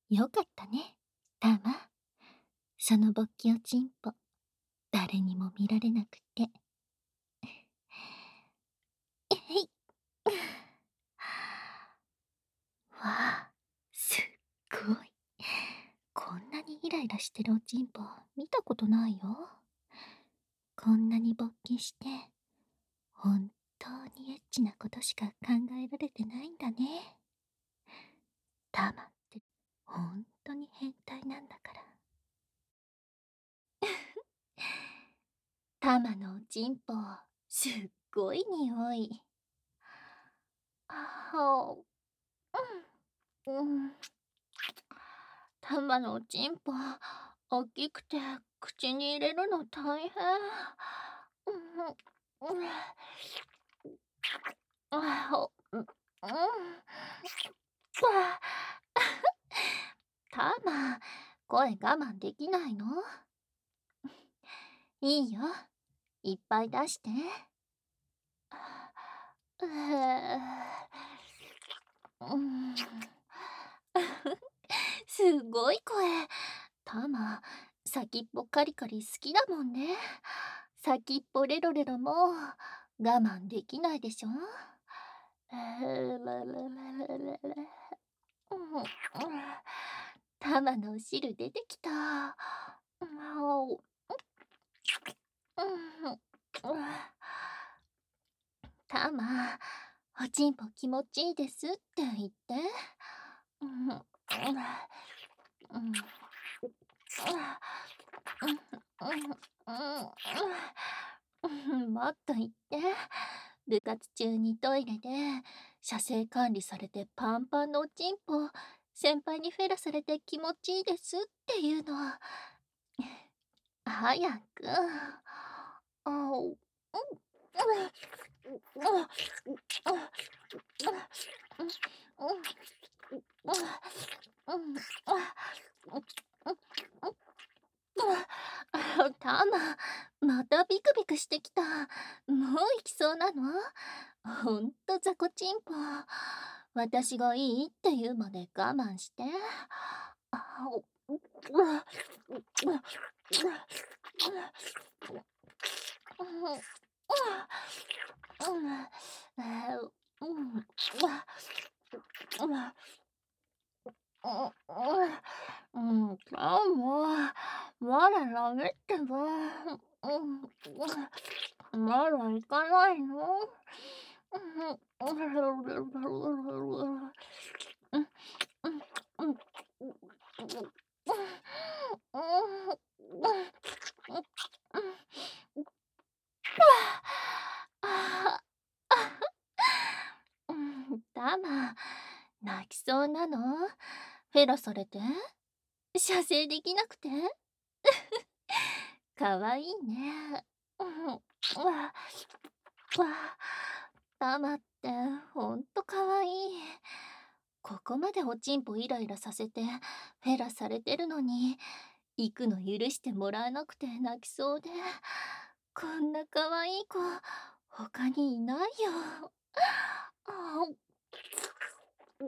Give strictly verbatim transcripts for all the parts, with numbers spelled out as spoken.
よかったね、タマ。その勃起おちんぽ、誰にも見られなくて。えへい。わあ、すっごい。こんなにイライラしてるおちんぽ見たことないよ。こんなに勃起して、本当にエッチなことしか考えられてないんだね。タマって本当に変態なんだから。タマのおちんぽ、すっごい匂い。ああ、うん、うん。タマのおちんぽ、大きくて口に入れるの大変。うん、うん、あお、うん、うん。あタマ、声我慢できないの？いいよ、いっぱい出して。うーうん。すごい声。タマ、先っぽカリカリ好きだもんね。先っぽレロレロも我慢できないでしょ。えーららららららうんタマのお汁出てきた。うんおうんタマ、おちんぽ気持ちいいですって言って。うんうんうんうん、もっと言って。部活中にトイレで射精管理されてパンパンのおちんぽ、先輩にフェラされて気持ちいいですっていうの。早く。あお、うん、あタマ、またビクビクしてきた。もう行きそうなの？ほんと雑魚チンポ。私がいいって言うまで我慢して。あおうん、あ、もう、まだダメってば。うん、まだ行かないの？うん、うん、うん、あうん、タマ、泣きそうなの？フェラされて？射精できなくて？かわいいね。うん、わわタマってほんとかわいい。ここまでおちんぽイライラさせてフェラされてるのに、行くの許してもらえなくて泣きそうで、こんなかわいい子他にいないよ。あう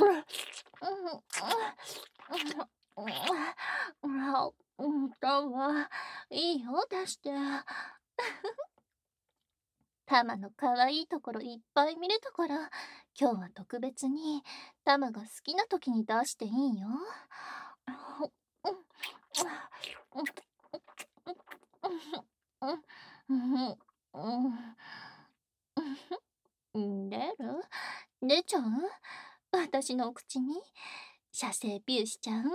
うん、タマ、いいよ、出して。タマの可愛いところいっぱい見れたから、今日は特別にタマが好きな時に出していいよ。出る？出ちゃう？私のお口に射精ピューしちゃう？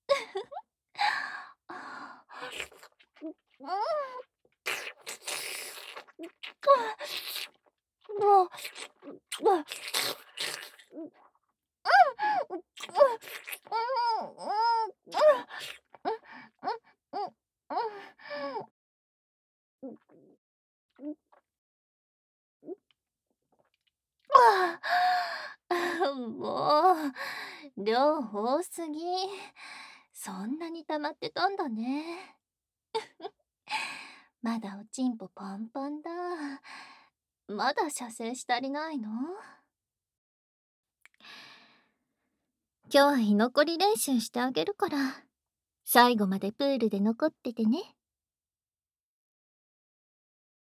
もう、量多すぎ。そんなに溜まってたんだね。まだおちんぽパンパンだ。まだ射精し足りないの？ 今日は居残り練習してあげるから、最後までプールで残っててね。